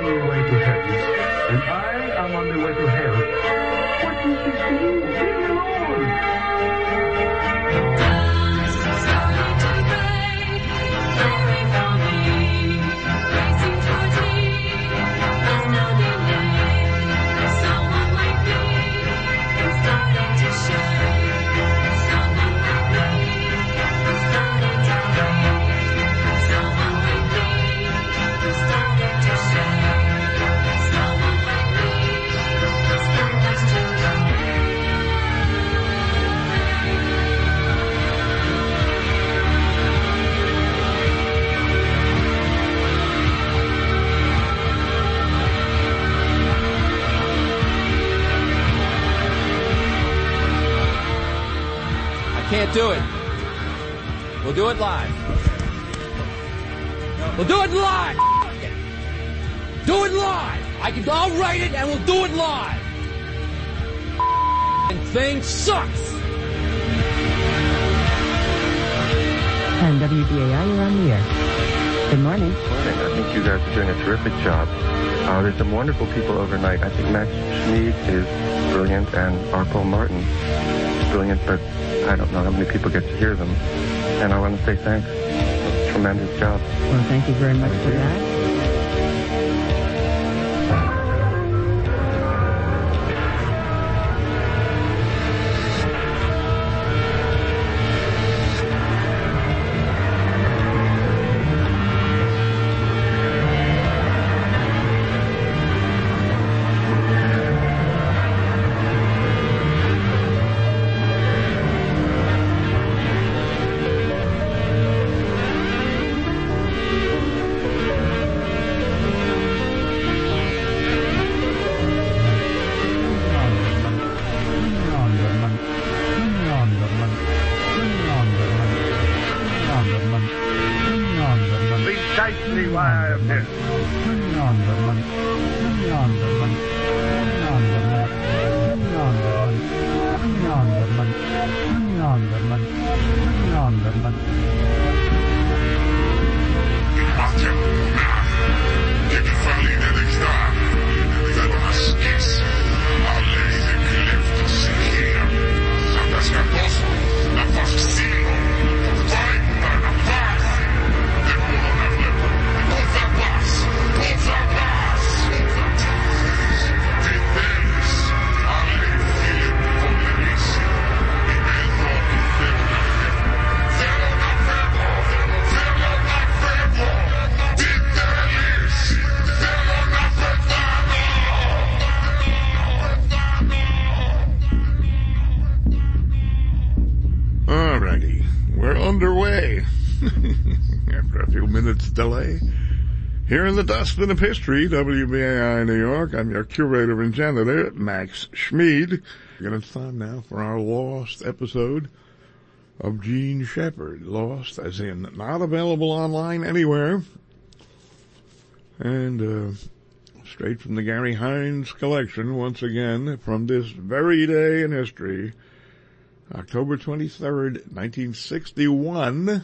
the way to heaven, and I am on the way to hell. What is this to you? Leave me alone! Can't do it. We'll do it live. We'll do it live. Do it live. I'll write it and we'll do it live. And thing sucks. And WBAI, you're on the air. Good morning. Good morning. I think you guys are doing a terrific job. There's some wonderful people overnight. I think Max Schmeed is brilliant and Arpo Martin is brilliant, but I don't know how many people get to hear them. And I want to say thanks. Tremendous job. Well, thank you very much for that. Delay. Here in the dustbin of history, WBAI New York, I'm your curator and janitor, Max Schmeed. And it's time now for our lost episode of Gene Shepard. Lost as in not available online anywhere. And straight from the Gary Hines collection, once again, from this very day in history, October 23rd, 1961.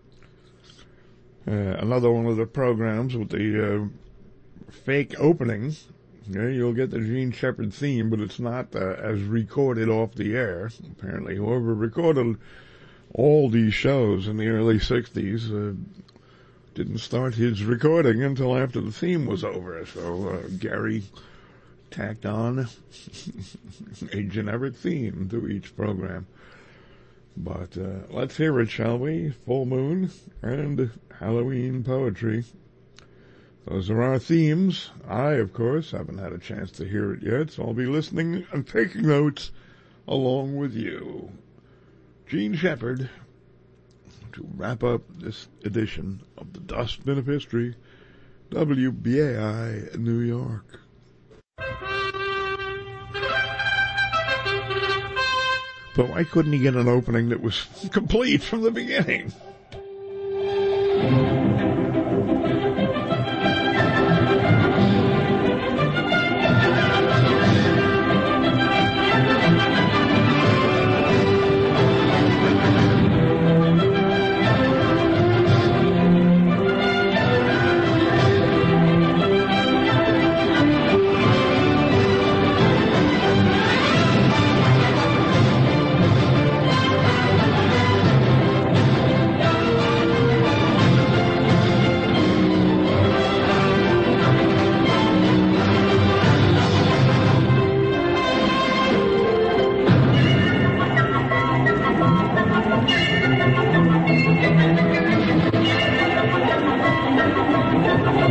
Another one of the programs with the fake opening. Yeah, you'll get the Gene Shepard theme, but it's not as recorded off the air. Apparently, whoever recorded all these shows in the early 60s didn't start his recording until after the theme was over. So Gary tacked on a generic theme to each program. But let's hear it, shall we? Full Moon and Halloween poetry. Those are our themes. I, of course, haven't had a chance to hear it yet, so I'll be listening and taking notes along with you. Gene Shepard, to wrap up this edition of the Dustbin of History, WBAI New York. But why couldn't he get an opening that was complete from the beginning?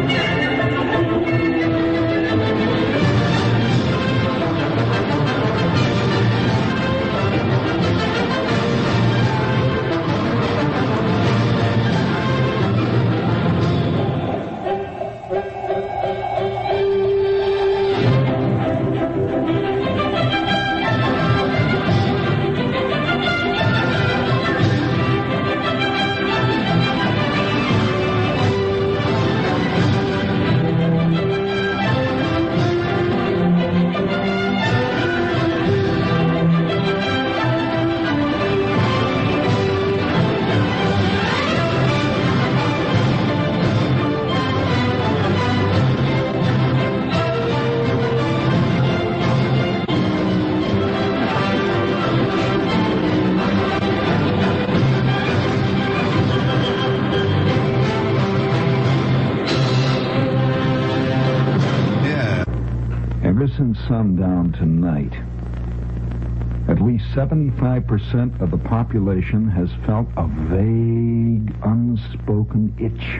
Since sundown tonight, at least 75% of the population has felt a vague, unspoken itch.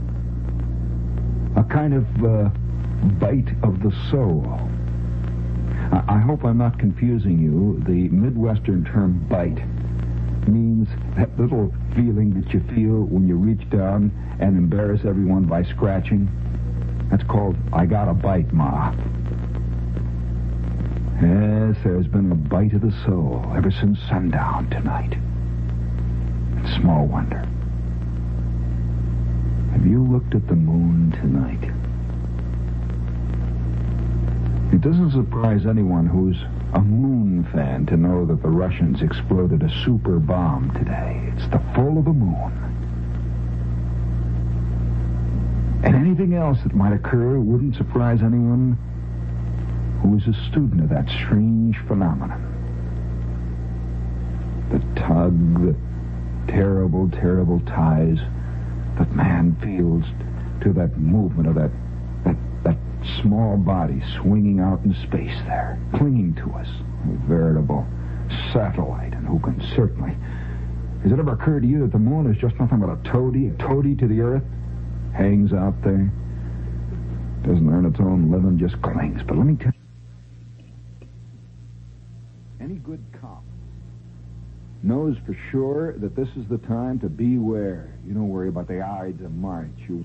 A kind of bite of the soul. I hope I'm not confusing you. The Midwestern term bite means that little feeling that you feel when you reach down and embarrass everyone by scratching. That's called, I got a bite, Ma. Yes, there's been a bite of the soul ever since sundown tonight. And small wonder. Have you looked at the moon tonight? It doesn't surprise anyone who's a moon fan to know that the Russians exploded a super bomb today. It's the full of the moon. And anything else that might occur wouldn't surprise anyone who is a student of that strange phenomenon. The tug, the terrible, terrible ties that man feels to that movement of that small body swinging out in space there, clinging to us, a veritable satellite, and who can certainly... Has it ever occurred to you that the moon is just nothing but a toady to the Earth? Hangs out there, doesn't earn its own living, just clings. But let me tell you, any good cop knows for sure that this is the time to beware. You don't worry about the Ides of March. You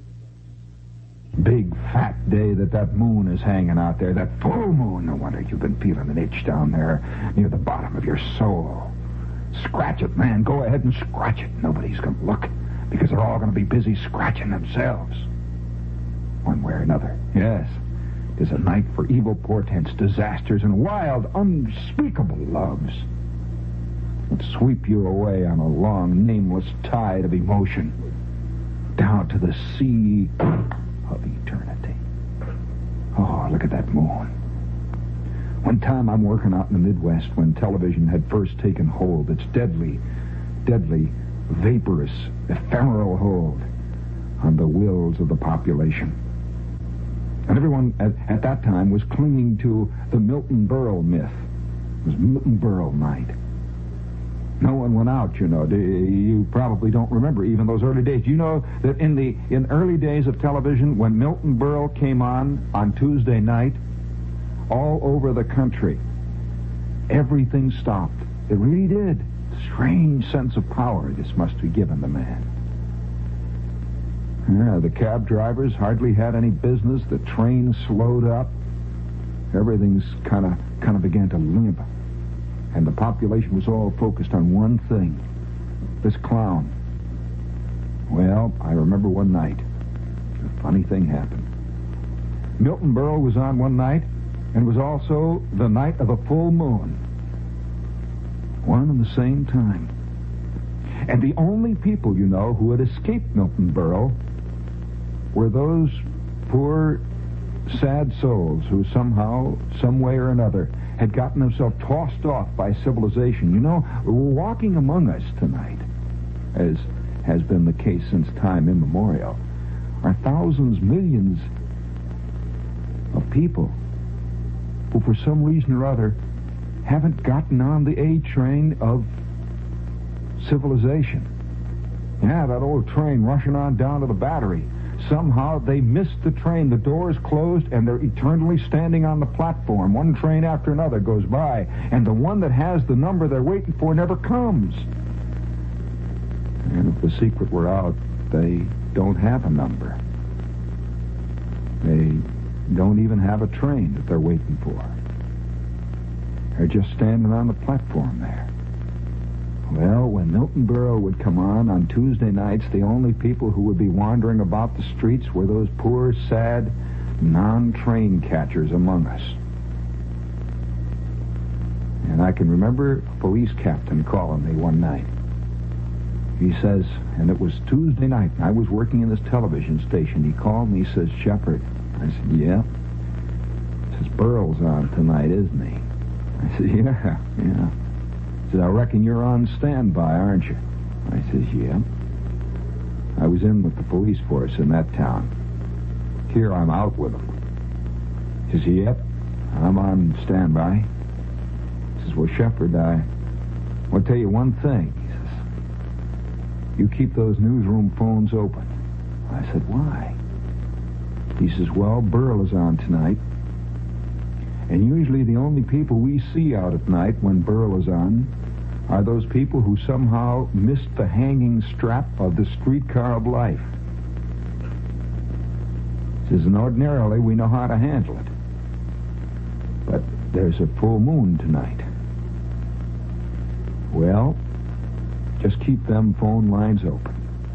big fat day that moon is hanging out there, that full moon. No wonder you've been feeling an itch down there near the bottom of your soul. Scratch it, man. Go ahead and scratch it. Nobody's going to look because they're all going to be busy scratching themselves. One way or another. Yes. It is a night for evil portents, disasters, and wild, unspeakable loves that sweep you away on a long, nameless tide of emotion down to the sea of eternity. Oh, look at that moon. One time I'm working out in the Midwest when television had first taken hold, its deadly, vaporous, ephemeral hold on the wills of the population. And everyone at that time was clinging to the Milton Berle myth. It was Milton Berle night. No one went out, you know. You probably don't remember even those early days. You know that in early days of television, when Milton Berle came on Tuesday night, all over the country, everything stopped. It really did. Strange sense of power this must have given the man. Yeah, the cab drivers hardly had any business. The train slowed up. Everything's kind of began to limp. And the population was all focused on one thing. This clown. Well, I remember one night, a funny thing happened. Milton Berle was on one night, and it was also the night of a full moon. One and the same time. And the only people, you know, who had escaped Milton Berle were those poor, sad souls who somehow, some way or another, had gotten themselves tossed off by civilization. You know, walking among us tonight, as has been the case since time immemorial, are thousands, millions of people who for some reason or other haven't gotten on the A train of civilization. Yeah, that old train rushing on down to the Battery, Somehow they missed the train. The doors closed, and they're eternally standing on the platform. One train after another goes by, and the one that has the number they're waiting for never comes. And if the secret were out, they don't have a number. They don't even have a train that they're waiting for. They're just standing on the platform there. Well, when Milton Berle would come on Tuesday nights, the only people who would be wandering about the streets were those poor, sad, non-train catchers among us. And I can remember a police captain calling me one night. He says, and it was Tuesday night, and I was working in this television station. He called me, he says, "Shepard." I said, "Yeah." He says, "Berle's on tonight, isn't he?" I said, "Yeah. He said, "I reckon you're on standby, aren't you?" I says, "Yeah." I was in with the police force in that town. Here I'm out with them. He says, "Yep, I'm on standby." He says, "Well, Shepard, I want to tell you one thing." He says, "You keep those newsroom phones open." I said, "Why?" He says, "Well, Berle is on tonight. And usually the only people we see out at night when Berle is on are those people who somehow missed the hanging strap of the streetcar of life." He says, "And ordinarily we know how to handle it. But there's a full moon tonight. Well, just keep them phone lines open."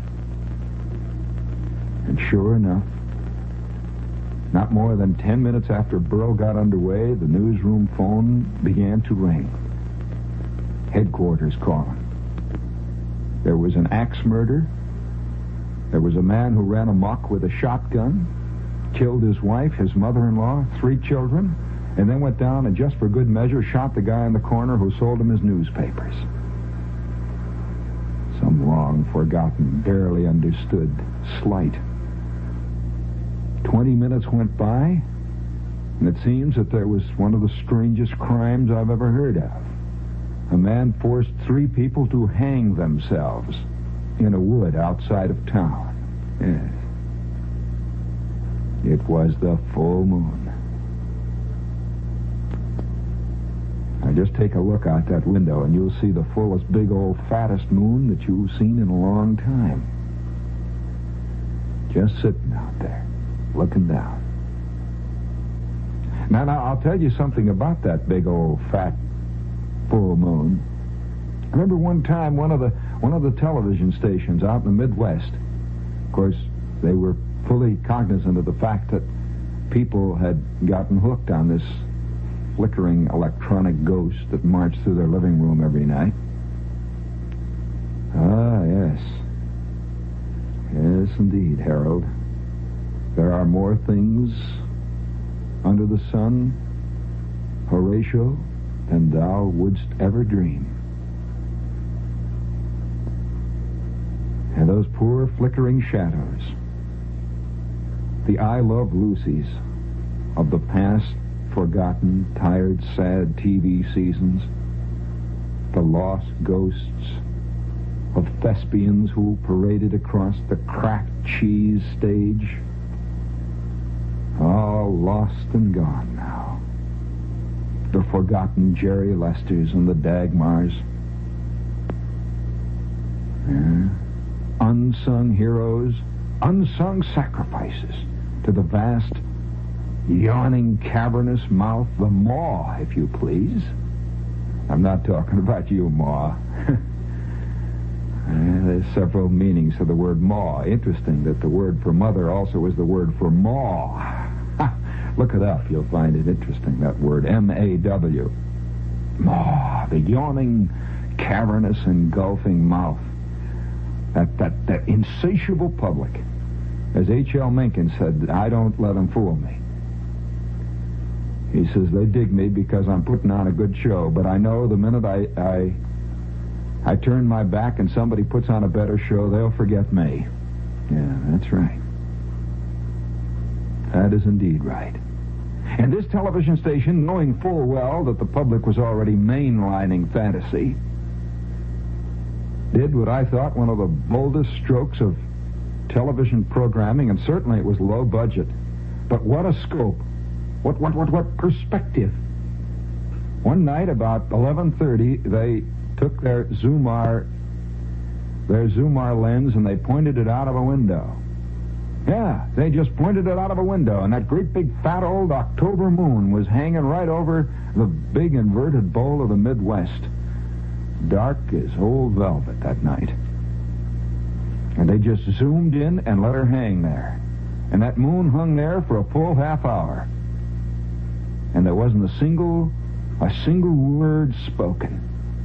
And sure enough, not more than 10 minutes after Berle got underway, the newsroom phone began to ring. Headquarters calling. There was an axe murder. There was a man who ran amok with a shotgun, killed his wife, his mother-in-law, 3 children, and then went down and just for good measure shot the guy in the corner who sold him his newspapers. Some long forgotten, barely understood slight. 20 minutes went by, and it seems that there was one of the strangest crimes I've ever heard of. A man forced 3 people to hang themselves in a wood outside of town. Yes. It was the full moon. Now just take a look out that window, and you'll see the fullest, big old, fattest moon that you've seen in a long time. Just sitting out there, looking down. Now, I'll tell you something about that big old fat full moon. I remember one time one of the television stations out in the Midwest, of course, they were fully cognizant of the fact that people had gotten hooked on this flickering electronic ghost that marched through their living room every night. Ah, yes. Yes, indeed, Harold. There are more things under the sun, Horatio, than thou wouldst ever dream. And those poor flickering shadows, the I Love Lucys of the past, forgotten, tired, sad TV seasons, the lost ghosts of thespians who paraded across the cracked cheese stage, all lost and gone now. The forgotten Jerry Lesters and the Dagmars. Yeah. Unsung heroes, unsung sacrifices to the vast, yawning, cavernous mouth, the maw, if you please. I'm not talking about you, Ma. There's several meanings to the word maw. Interesting that the word for mother also is the word for maw. Look it up. You'll find it interesting, that word, M-A-W. Maw, the yawning, cavernous, engulfing mouth. That insatiable public. As H.L. Mencken said, I don't let them fool me. He says, they dig me because I'm putting on a good show, but I know the minute I turn my back and somebody puts on a better show, they'll forget me. Yeah, that's right. That is indeed right. And this television station, knowing full well that the public was already mainlining fantasy, did what I thought one of the boldest strokes of television programming, and certainly it was low budget. But what a scope. What perspective. One night about 11:30, they took their Zumar lens and they pointed it out of a window. Yeah, they just pointed it out of a window, and that great big fat old October moon was hanging right over the big inverted bowl of the Midwest. Dark as old velvet that night. And they just zoomed in and let her hang there. And that moon hung there for a full half hour. And there wasn't a single word spoken.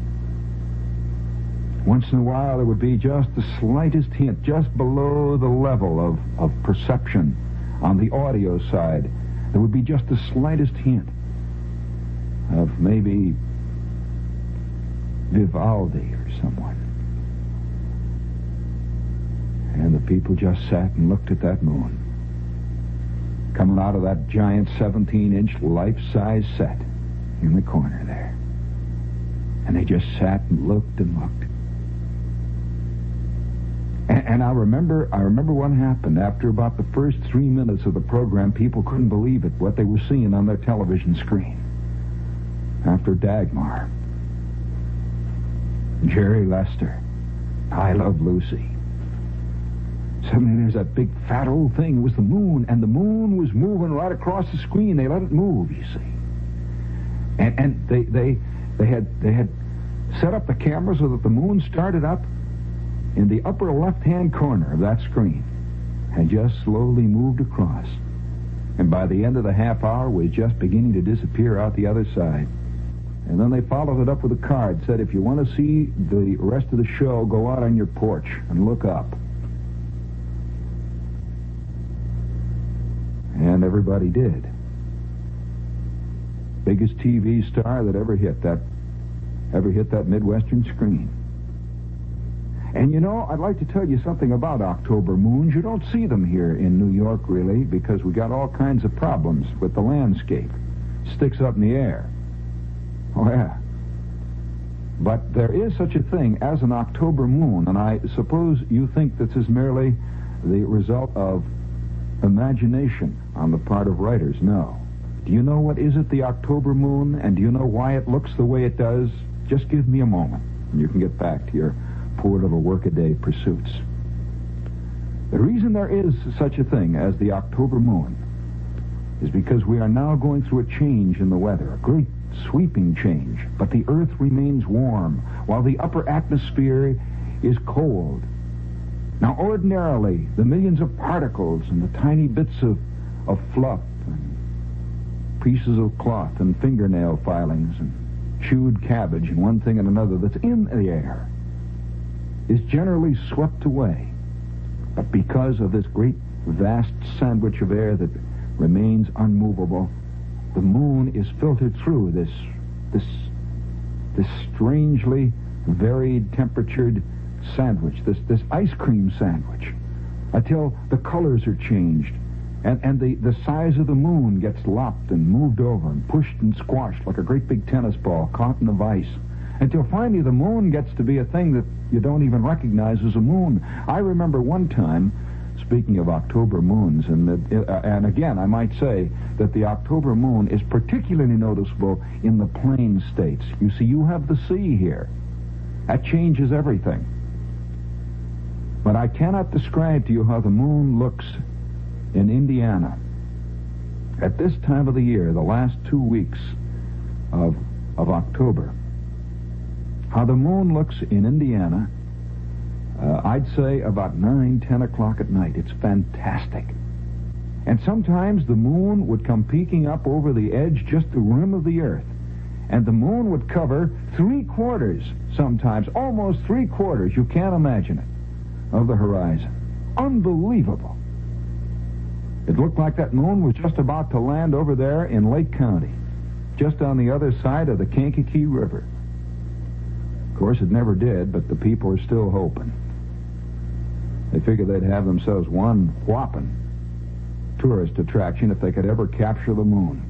Once in a while, there would be just the slightest hint, just below the level of perception on the audio side. There would be just the slightest hint of maybe Vivaldi or someone. And the people just sat and looked at that moon, coming out of that giant 17-inch life-size set in the corner there. And they just sat and looked and looked. And I remember what happened. After about the first 3 minutes of the program, people couldn't believe it, what they were seeing on their television screen. After Dagmar, Jerry Lester, I Love Lucy. Suddenly there's that big fat old thing. It was the moon, and the moon was moving right across the screen. They let it move, you see. And they had set up the camera so that the moon started up in the upper left-hand corner of that screen and just slowly moved across. And by the end of the half hour, was just beginning to disappear out the other side. And then they followed it up with a card, said, if you want to see the rest of the show, go out on your porch and look up. And everybody did. Biggest TV star that ever hit that Midwestern screen. And you know, I'd like to tell you something about October moons. You don't see them here in New York, really, because we got all kinds of problems with the landscape. Sticks up in the air. Oh, yeah. But there is such a thing as an October moon, and I suppose you think this is merely the result of imagination on the part of writers. No. Do you know what is it, the October moon, and do you know why it looks the way it does? Just give me a moment, and you can get back to your poor little workaday pursuits. The reason there is such a thing as the October moon is because we are now going through a change in the weather, a great sweeping change, but the Earth remains warm while the upper atmosphere is cold. Now, ordinarily, the millions of particles and the tiny bits of fluff and pieces of cloth and fingernail filings and chewed cabbage and one thing and another that's in the air is generally swept away. But because of this great, vast sandwich of air that remains unmovable, the moon is filtered through this strangely varied temperatured sandwich, this ice cream sandwich, until the colors are changed, and the size of the moon gets lopped and moved over and pushed and squashed like a great big tennis ball caught in a vice, until finally the moon gets to be a thing that you don't even recognize as a moon. I remember one time, speaking of October moons, and again, I might say that the October moon is particularly noticeable in the plain states. You see, you have the sea here. That changes everything. But I cannot describe to you how the moon looks in Indiana at this time of the year, the last 2 weeks of October. How the moon looks in Indiana, I'd say about 9, 10 o'clock at night. It's fantastic. And sometimes the moon would come peeking up over the edge, just the rim of the earth. And the moon would cover 3/4, sometimes, almost 3/4, you can't imagine it, of the horizon. Unbelievable. It looked like that moon was just about to land over there in Lake County, just on the other side of the Kankakee River. Of course, it never did, but the people are still hoping. They figured they'd have themselves one whopping tourist attraction if they could ever capture the moon.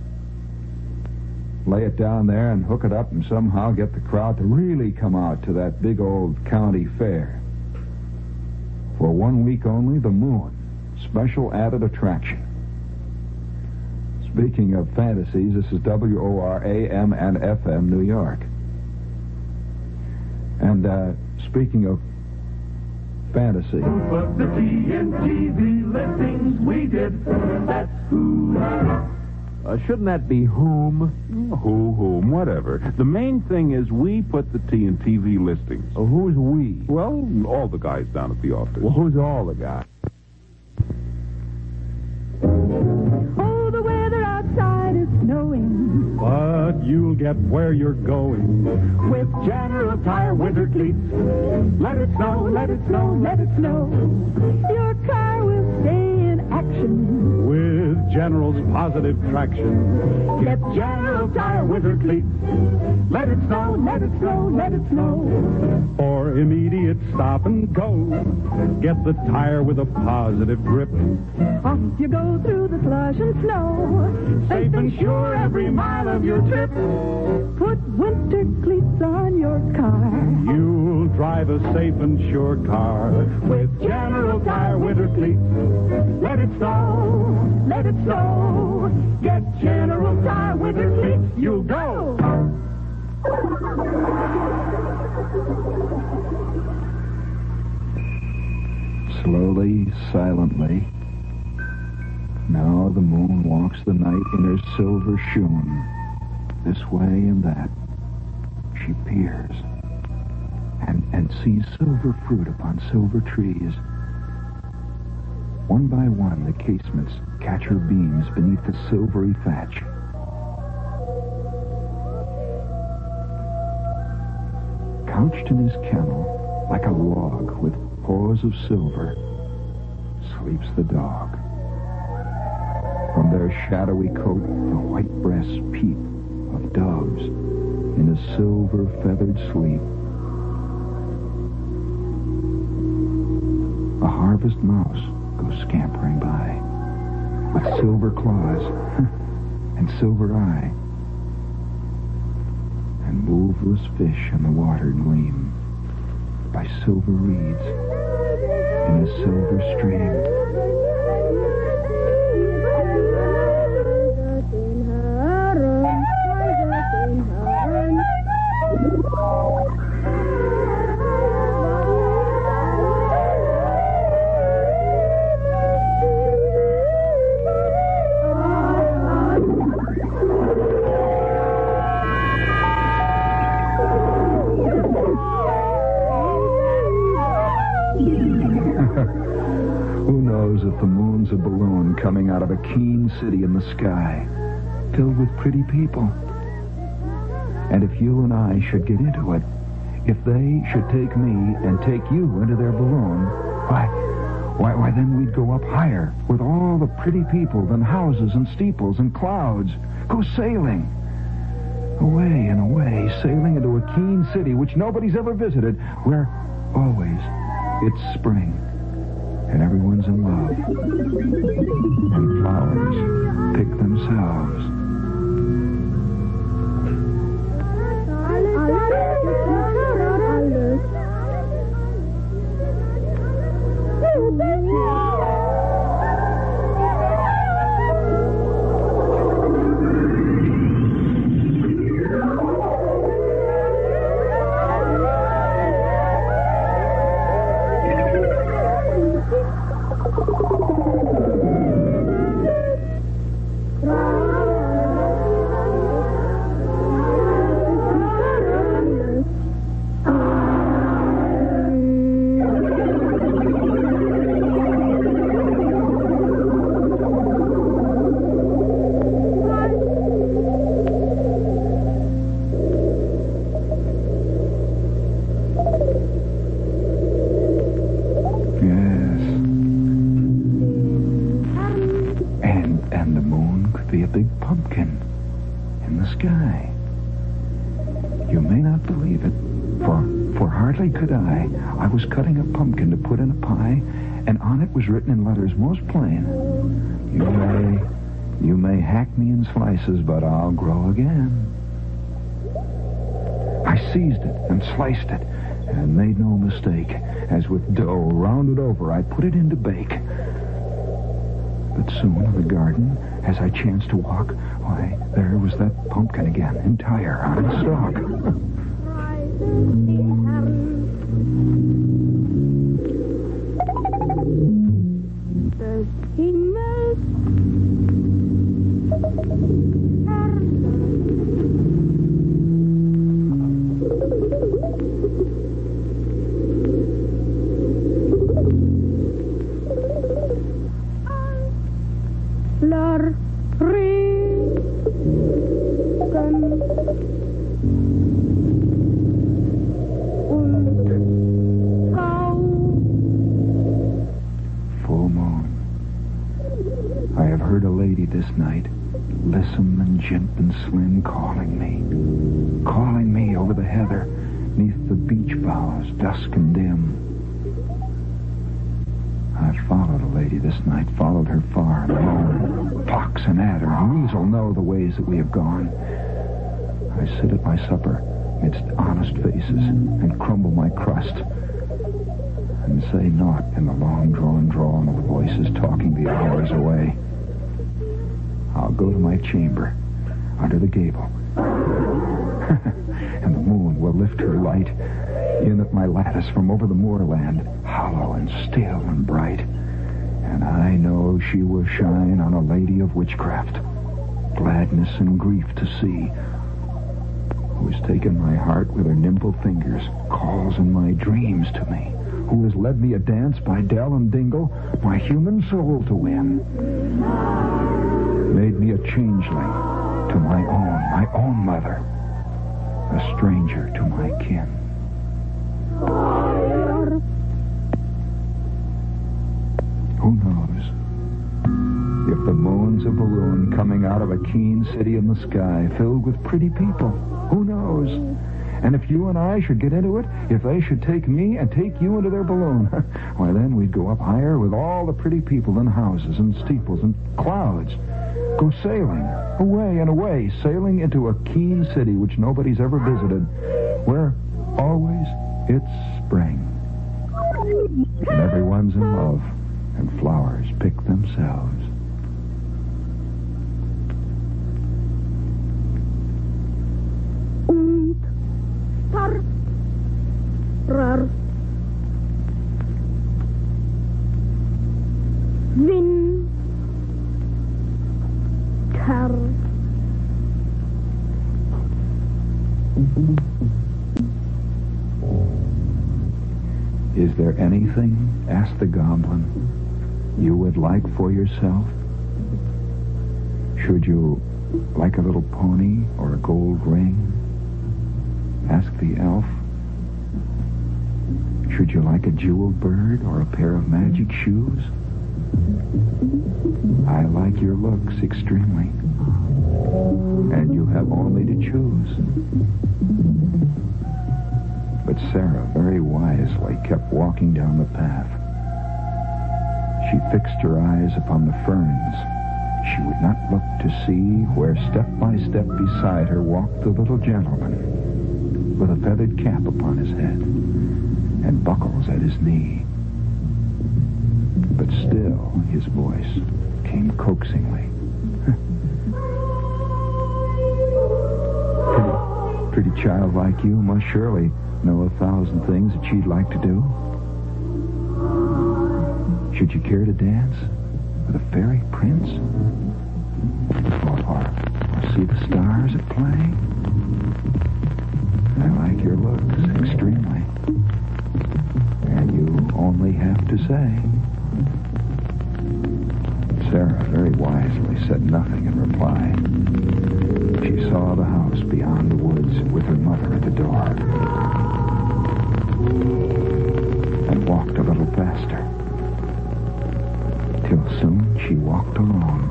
Lay it down there and hook it up and somehow get the crowd to really come out to that big old county fair. For 1 week only, the moon. Special added attraction. Speaking of fantasies, this is WORAM and FM, New York. And speaking of fantasy. But the TNTV listings we did, that's who. Shouldn't that be whom? Whom, whatever. The main thing is we put the T&TV listings. Who's we? Well, all the guys down at the office. Well, who's all the guys? Oh, the weather outside is snowing. But you'll get where you're going With General Tire winter cleats. Let it snow, let it snow, let it snow. Your car will stay in action. with General's positive traction. Get General Tire winter cleats. Let it snow, let it snow, let it snow. For immediate stop and go, get the tire with a positive grip. Off you go through the slush and snow. Safe and sure every mile of your trip. Put winter cleats on your car. You'll drive a safe and sure car With General Tire winter cleats. Let it snow, let it snow. Get General Tire winter cleats. You'll go. Slowly, silently. Now the moon walks the night in her silver shoon. This way and that. She peers and sees silver fruit upon silver trees. One by one, the casements catch her beams beneath the silvery thatch. Couched in his kennel, like a log with paws of silver, sleeps the dog. From their shadowy coat, the white breasts peep of doves in a silver-feathered sleep. A harvest mouse goes scampering by with silver claws and silver eye. And moveless fish in the water gleam by silver reeds in a silver stream. Who knows if the moon's a balloon coming out of a keen city in the sky, filled with pretty people. And if you and I should get into it, if they should take me and take you into their balloon, why then we'd go up higher with all the pretty people than houses and steeples and clouds. Go sailing. Away and away, sailing into a keen city which nobody's ever visited, where always it's spring. And everyone's in love. And flowers pick themselves. I was cutting a pumpkin to put in a pie, and on it was written in letters most plain, You may hack me in slices, but I'll grow again. I seized it and sliced it, and made no mistake. As with dough rounded over, I put it in to bake. But soon in the garden, as I chanced to walk, why, there was that pumpkin again, entire on its stalk. Full moon. I have heard a lady this night, lissom and jimp and slim, calling me over the heather, neath the beech boughs, dusk and dim. I followed a lady this night, followed her far and long. Pox and adder and weasel know the ways that we have gone. I sit at my supper midst honest faces and crumble my crust and say naught in the long-drawn drawl of the voices talking the hours away. I'll go to my chamber under the gable, and the moon will lift her light in at my lattice from over the moorland, hollow and still and bright. And I know she will shine on a lady of witchcraft, gladness and grief to see, who has taken my heart with her nimble fingers, calls in my dreams to me, who has led me a dance by dell and dingle, my human soul to win, made me a changeling to my own mother, a stranger to my kin. Who knows if the moon's a balloon coming out of a keen city in the sky filled with pretty people? Who knows? And if you and I should get into it, if they should take me and take you into their balloon, why then we'd go up higher with all the pretty people and houses and steeples and clouds. Go sailing, away and away, sailing into a keen city which nobody's ever visited, where always it's spring. And everyone's in love, and flowers pick themselves. Is there anything, asked the goblin, you would like for yourself? Should you like a little pony or a gold ring? Asked the elf. Should you like a jeweled bird or a pair of magic shoes? I like your looks extremely, and you have only to choose. But Sarah very wisely kept walking down the path. She fixed her eyes upon the ferns. She would not look to see where step by step beside her walked the little gentleman with a feathered cap upon his head and buckles at his knee. But still his voice came coaxingly. Pretty child like you must surely know 1,000 things that she'd like to do. Should you care to dance with a fairy prince? Or see the stars at play? I like your looks extremely, and you only have to say. Sarah very wisely said nothing in reply. She saw the house beyond the woods with her mother at the door, and walked a little faster, till soon she walked alone.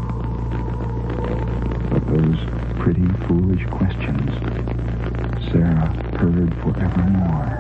But those pretty, foolish questions Sarah heard forevermore.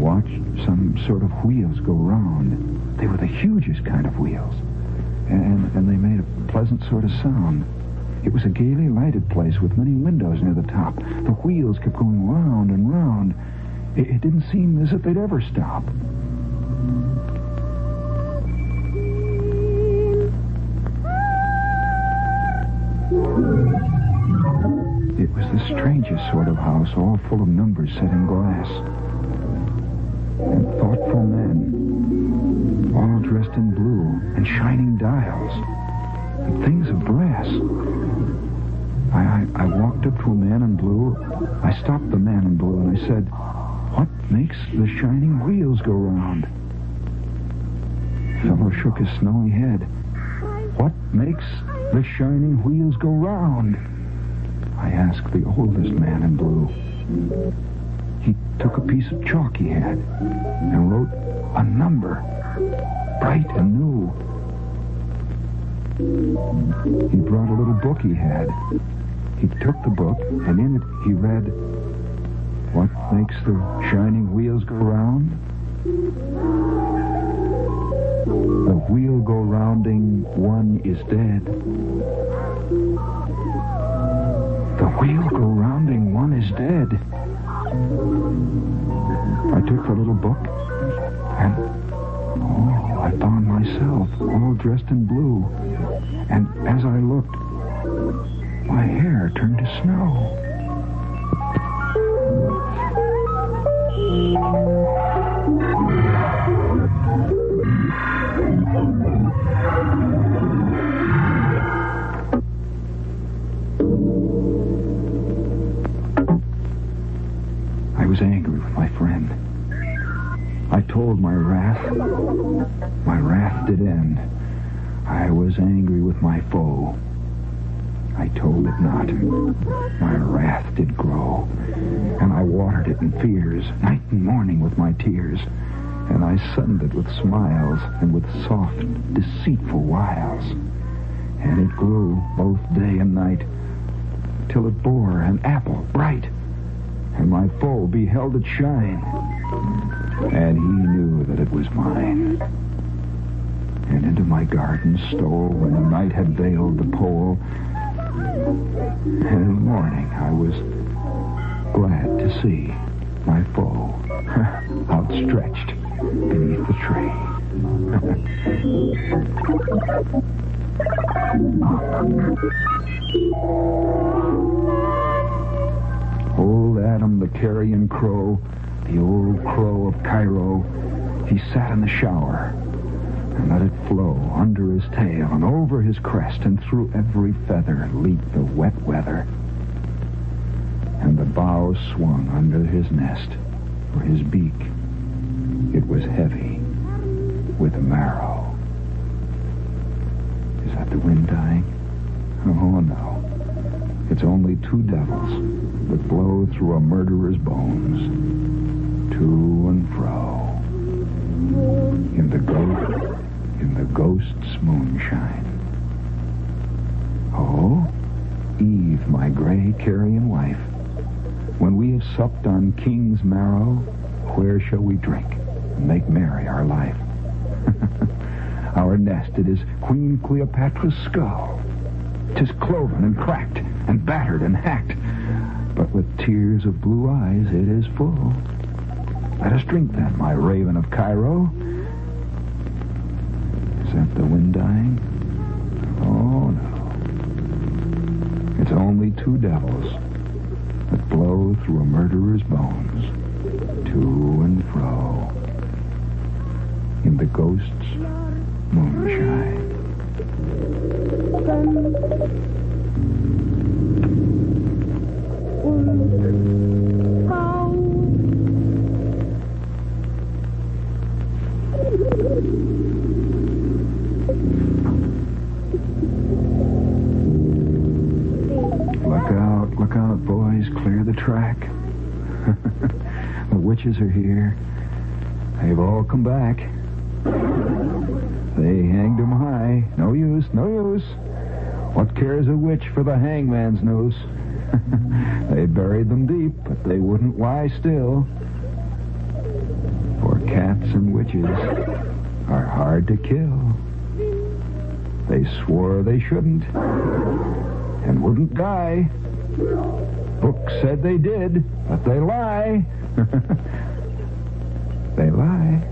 watched some sort of wheels go round. They were the hugest kind of wheels. And they made a pleasant sort of sound. It was a gaily lighted place with many windows near the top. The wheels kept going round and round. It didn't seem as if they'd ever stop. It was the strangest sort of house, all full of numbers set in glass. And thoughtful men, all dressed in blue, and shining dials, and things of brass. I walked up to a man in blue. I stopped the man in blue, and I said, "What makes the shining wheels go round?" The fellow shook his snowy head. "What makes the shining wheels go round?" I asked the oldest man in blue. He took a piece of chalk he had and wrote a number, bright and new. He brought a little book he had. He took the book, and in it he read, "What makes the shining wheels go round? The wheel go rounding, one is dead. The wheel go rounding, one is dead." I took the little book, and I found myself all dressed in blue. And as I looked, my hair turned to snow. I was angry with my friend. I told my wrath. My wrath did end. I was angry with my foe. I told it not. My wrath did grow, and I watered it in fears, night and morning with my tears, and I suddened it with smiles and with soft, deceitful wiles. And it grew both day and night, till it bore an apple bright, and my foe beheld it shine, and he knew that it was mine. And into my garden stole when the night had veiled the pole, and in the morning I was glad to see my foe outstretched beneath the tree. Old Adam the carrion crow, the old crow of Cairo, he sat in the shower and let it flow under his tail and over his crest, and through every feather leaped the wet weather. And the boughs swung under his nest, for his beak, it was heavy with marrow. Is that the wind dying? Oh, no. It's only two devils that blow through a murderer's bones, to and fro, in the ghost's moonshine. Oh, Eve, my gray carrion wife, when we have supped on king's marrow, where shall we drink and make merry our life? Our nest, it is Queen Cleopatra's skull. 'Tis cloven and cracked and battered and hacked, but with tears of blue eyes it is full. Let us drink then, my raven of Cairo. Is that the wind dying? Oh, no. It's only two devils that blow through a murderer's bones, to and fro, in the ghost's moonshine. Look out, boys. Clear the track. The witches are here. They've all come back. They hanged 'em high. No use, no use. What cares a witch for the hangman's noose? They buried them deep, but they wouldn't lie still. cats and witches are hard to kill. They swore they shouldn't and wouldn't die. Books said they did, but they lie. They lie.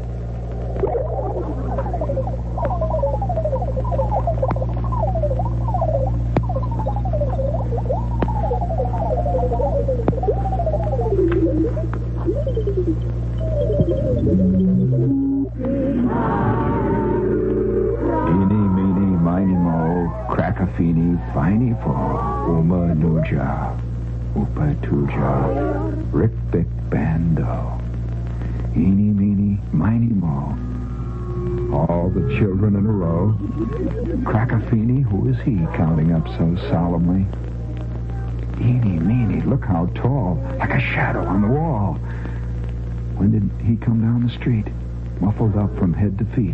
Fini, fini fo, uma nuja, upa tuja, rick bick bando. Eeny, meeny, miny, mo. All the children in a row. Crackafini, who is he counting up so solemnly? Eeny, meeny, look how tall, like a shadow on the wall. When did he come down the street, muffled up from head to feet?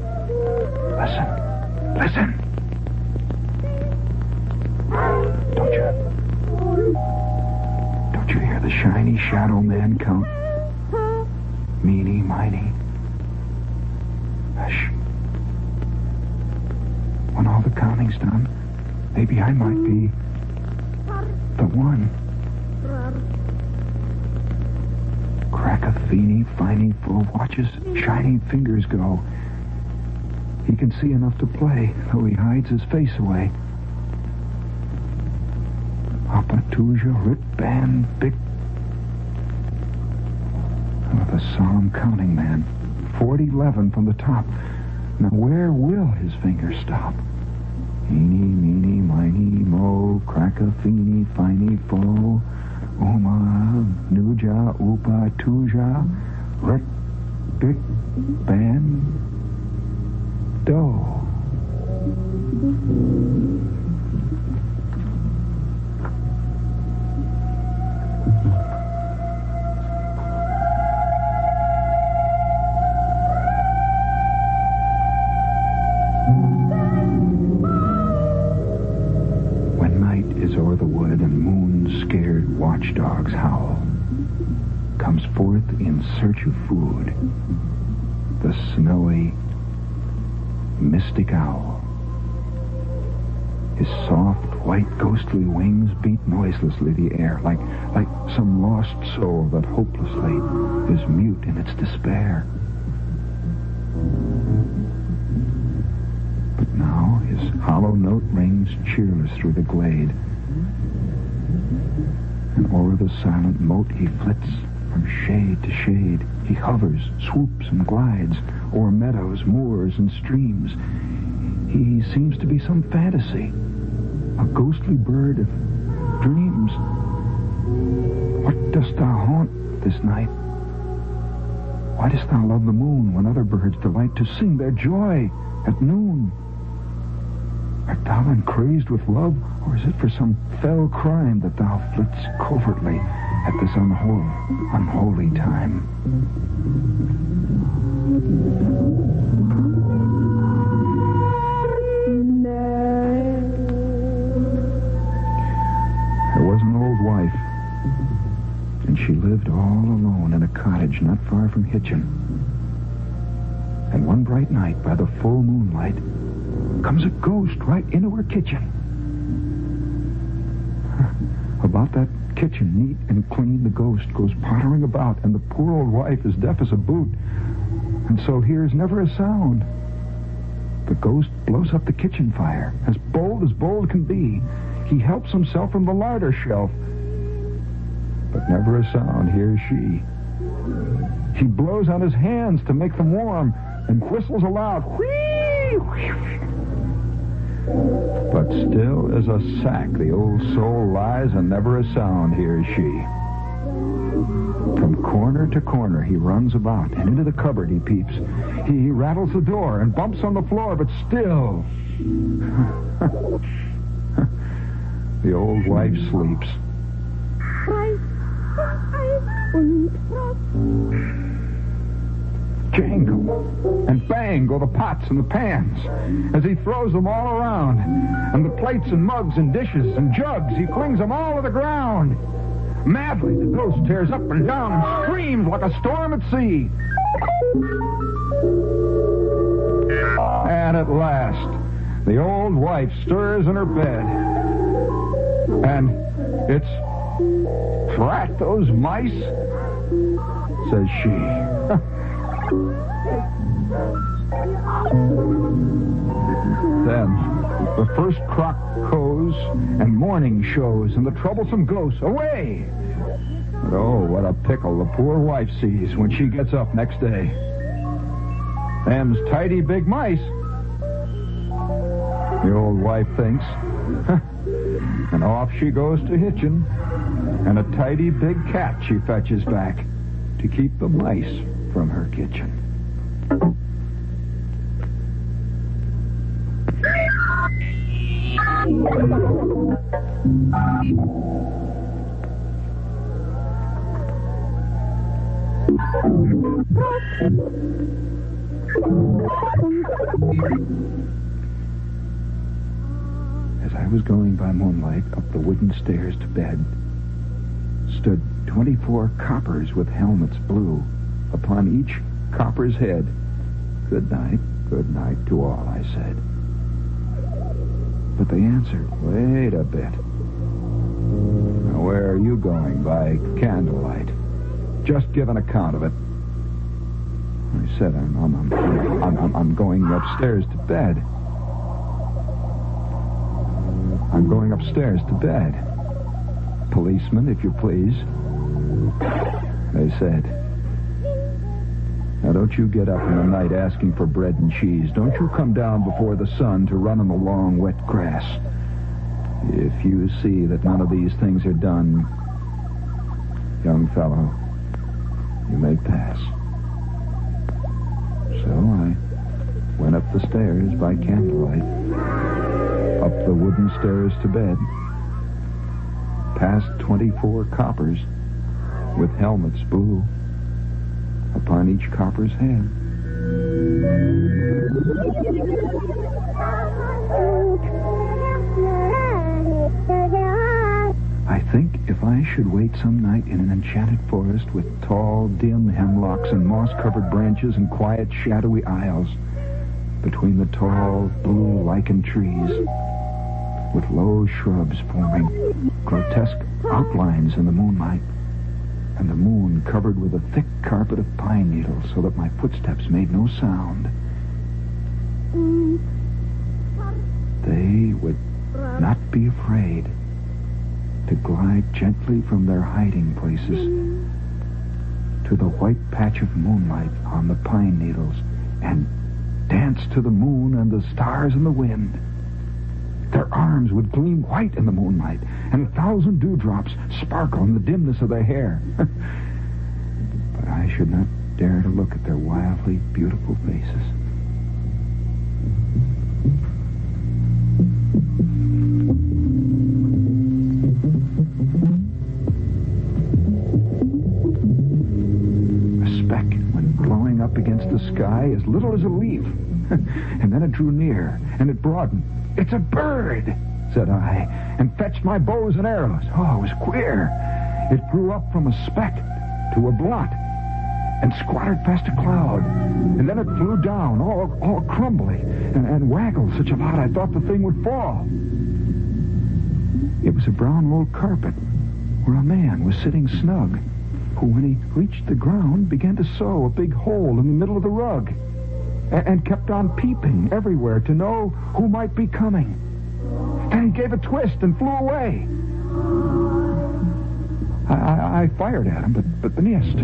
Listen, listen. Don't you hear the shiny shadow man count? Meeny, miny. Hush. When all the counting's done, maybe I might be the one. Crack-a-feeny, finey, full watches shining fingers go. He can see enough to play, though he hides his face away. Apatuja, Rit, Band, Bick. With a solemn counting man. 40-11 from the top. Now where will his fingers stop? Eeny, meeny, miny, mo, crack-a-feeny, finey, fo, uma, nuja, upa, tuja, Rit, Bick, Band, do. Watchdogs howl. Comes forth in search of food the snowy, mystic owl. His soft, white, ghostly wings beat noiselessly the air, like some lost soul that hopelessly is mute in its despair. But now his hollow note rings cheerless through the glade. And o'er the silent moat he flits from shade to shade. He hovers, swoops, and glides o'er meadows, moors, and streams. He seems to be some fantasy, a ghostly bird of dreams. What dost thou haunt this night? Why dost thou love the moon when other birds delight to sing their joy at noon? Art thou then crazed with love, or is it for some fell crime that thou flits covertly at this unholy time? There was an old wife, and she lived all alone in a cottage not far from Hitchin. And one bright night, by the full moonlight, comes a ghost right into her kitchen. About that kitchen, neat and clean, the ghost goes pottering about, and the poor old wife is deaf as a boot, and so hears never a sound. The ghost blows up the kitchen fire, as bold can be. He helps himself from the larder shelf, but never a sound hears she. He blows on his hands to make them warm, and whistles aloud. Whee! But still as a sack the old soul lies, and never a sound hears she. From corner to corner he runs about, and into the cupboard he peeps. He rattles the door and bumps on the floor, but still the old wife sleeps. Jangle and bang go the pots and the pans as he throws them all around. And the plates and mugs and dishes and jugs, he flings them all to the ground. Madly, the ghost tears up and down and screams like a storm at sea. And at last, the old wife stirs in her bed. And it's, "Drat those mice," says she. Then the first cock crows and morning shows and the troublesome ghosts away. But oh, what a pickle the poor wife sees when she gets up next day. Them's tidy big mice, the old wife thinks. And off she goes to hitchin', and a tidy big cat she fetches back to keep the mice from her kitchen. As I was going by moonlight up the wooden stairs to bed, stood 24 coppers with helmets blue, upon each copper's head. Good night to all," I said. But they answered, "Wait a bit. Now, where are you going by candlelight? Just give an account of it." I said, I'm going upstairs to bed. I'm going upstairs to bed. Policeman, if you please. They said, "Now don't you get up in the night asking for bread and cheese. Don't you come down before the sun to run on the long, wet grass. If you see that none of these things are done, young fellow, you may pass." So I went up the stairs by candlelight, up the wooden stairs to bed, past 24 coppers with helmets blue upon each copper's head. I think if I should wait some night in an enchanted forest with tall, dim hemlocks and moss-covered branches and quiet, shadowy aisles between the tall, blue lichen trees, with low shrubs forming grotesque outlines in the moonlight, and the moon covered with a thick carpet of pine needles so that my footsteps made no sound, they would not be afraid to glide gently from their hiding places to the white patch of moonlight on the pine needles and dance to the moon and the stars and the wind. Their arms would gleam white in the moonlight, and 1,000 dewdrops sparkle in the dimness of their hair. But I should not dare to look at their wildly beautiful faces. A speck went blowing up against the sky as little as a leaf, and then it drew near, and it broadened. "It's a bird," said I, and fetched my bows and arrows. Oh, it was queer. It grew up from a speck to a blot and squattered past a cloud. And then it flew down, all crumbly, and waggled such a lot I thought the thing would fall. It was a brown wool carpet where a man was sitting snug, who, when he reached the ground, began to sew a big hole in the middle of the rug, and kept on peeping everywhere to know who might be coming. Then he gave a twist and flew away. I fired at him, but missed.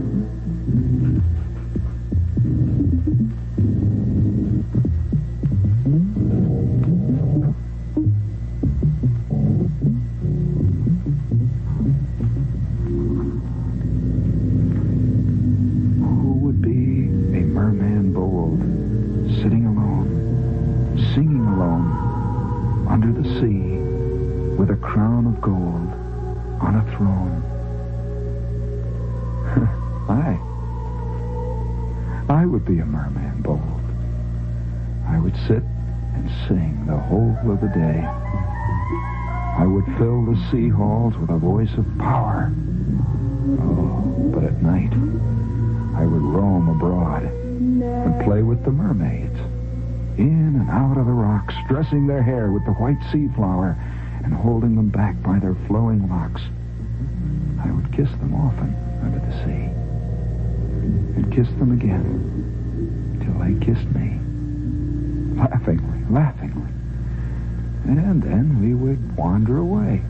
I would be a merman bold. I would sit and sing the whole of the day. I would fill the sea halls with a voice of power. Oh, but at night, I would roam abroad and play with the mermaids, in and out of the rocks, dressing their hair with the white sea flower and holding them back by their flowing locks. I would kiss them often under the sea, and kiss them again till they kissed me, laughingly. And then we would wander away,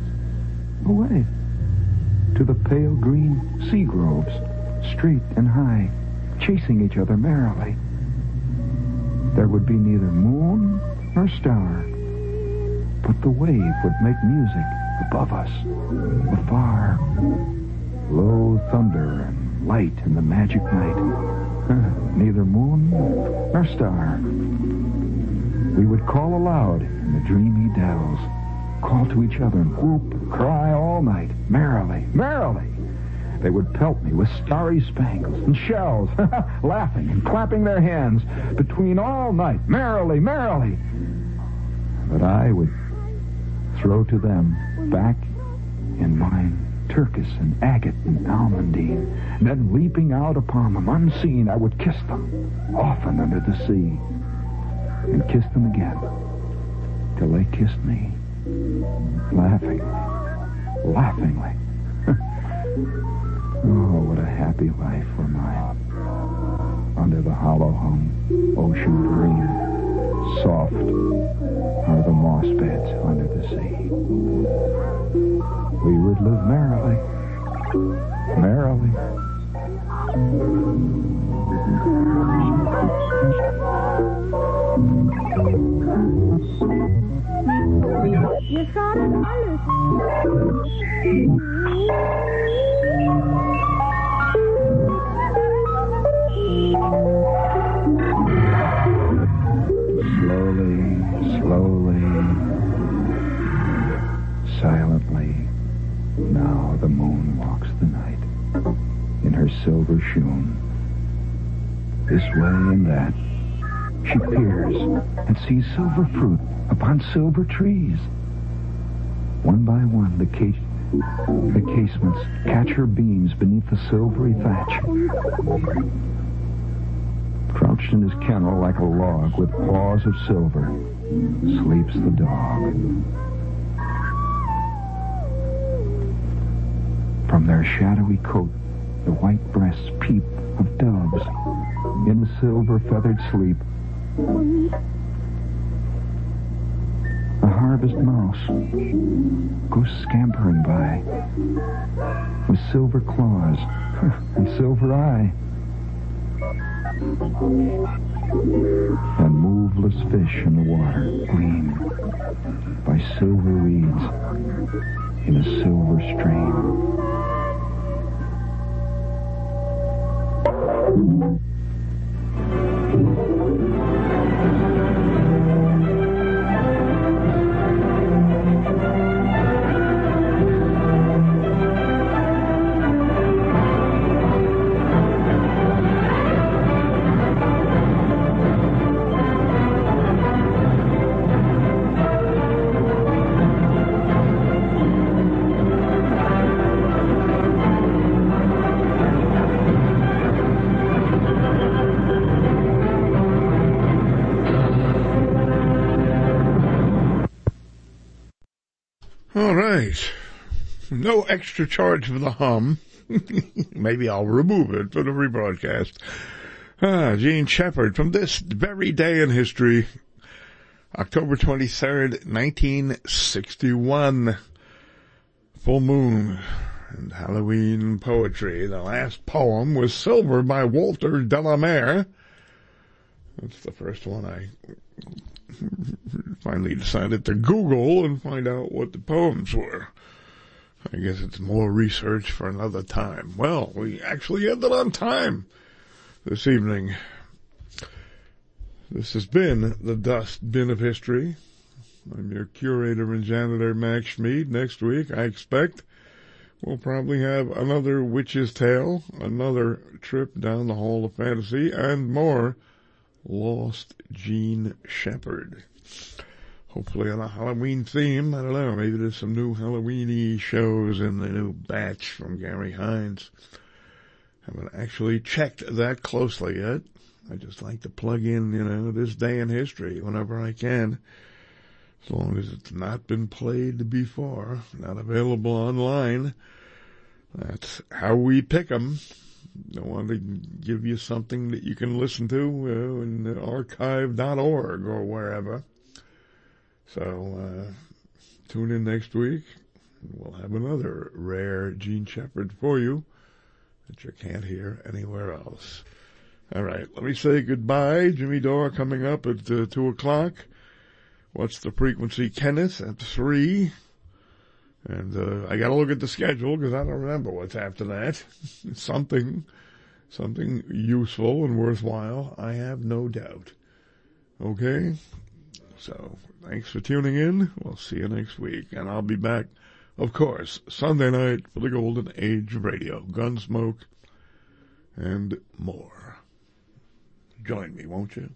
to the pale green sea groves, straight and high, chasing each other merrily. There would be neither moon nor star, but the wave would make music above us, afar, low thunder and light in the magic night. Neither moon nor star. We would call aloud in the dreamy dells, call to each other and whoop and cry all night, merrily. They would pelt me with starry spangles and shells, laughing and clapping their hands between all night, merrily. But I would throw to them back in mine turquoise and agate and almandine. And then leaping out upon them unseen, I would kiss them, often under the sea, and kiss them again, till they kissed me, laughingly. Oh, what a happy life for mine. Under the hollow hum, ocean green, soft are the moss beds under the sea. We would live merrily. Wir schaden alles. Slowly, silently, now the moon walks the night in her silver shoon. This way and that, she peers and sees silver fruit upon silver trees. One by one, the casements catch her beams beneath the silvery thatch. Crouched in his kennel like a log with paws of silver, sleeps the dog. From their shadowy coat, the white breasts peep of doves in a silver-feathered sleep. A harvest mouse goes scampering by with silver claws and silver eye. And moveless fish in the water gleam by silver reeds in a silver stream. All right. No extra charge for the hum. Maybe I'll remove it for the rebroadcast. Gene Shepard, from this very day in history, October 23rd, 1961. Full moon and Halloween poetry. The last poem was Silver by Walter Delamere. That's the first one I finally decided to Google and find out what the poems were. I guess it's more research for another time. Well, we actually ended on time this evening. This has been the Dust Bin of History. I'm your curator and janitor, Max Schmid. Next week, I expect, we'll probably have another Witch's Tale, another trip down the Hall of Fantasy, and more Lost Gene Shepard. Hopefully on a Halloween theme. I don't know. Maybe there's some new Halloween-y shows in the new batch from Gary Hines. Haven't actually checked that closely yet. I just like to plug in, this day in history whenever I can. As long as it's not been played before, not available online. That's how we pick them. I want to give you something that you can listen to in archive.org or wherever. So tune in next week. We'll have another rare Gene Shepard for you that you can't hear anywhere else. All right, let me say goodbye. Jimmy Dore coming up at 2 o'clock. What's the Frequency? Kenneth at 3. And I got to look at the schedule because I don't remember what's after that. Something useful and worthwhile, I have no doubt. Okay? So, thanks for tuning in. We'll see you next week. And I'll be back, of course, Sunday night for the Golden Age of Radio. Gunsmoke and more. Join me, won't you?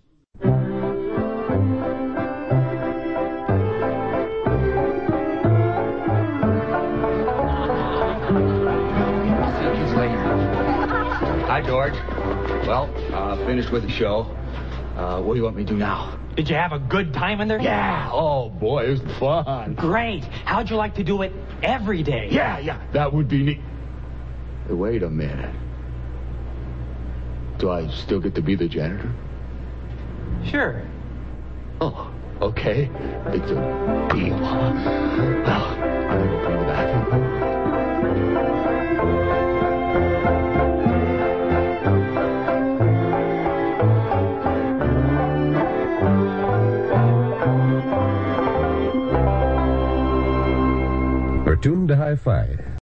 Hi, George. Well, finished with the show. What do you want me to do now? Did you have a good time in there? Yeah. Oh, boy, it was fun. Great. How'd you like to do it every day? Yeah. That would be neat. Hey, wait a minute. Do I still get to be the janitor? Sure. Oh, okay. It's a deal. Well, I'm going to go clean the bathroom. Tuned to Hi-Fi.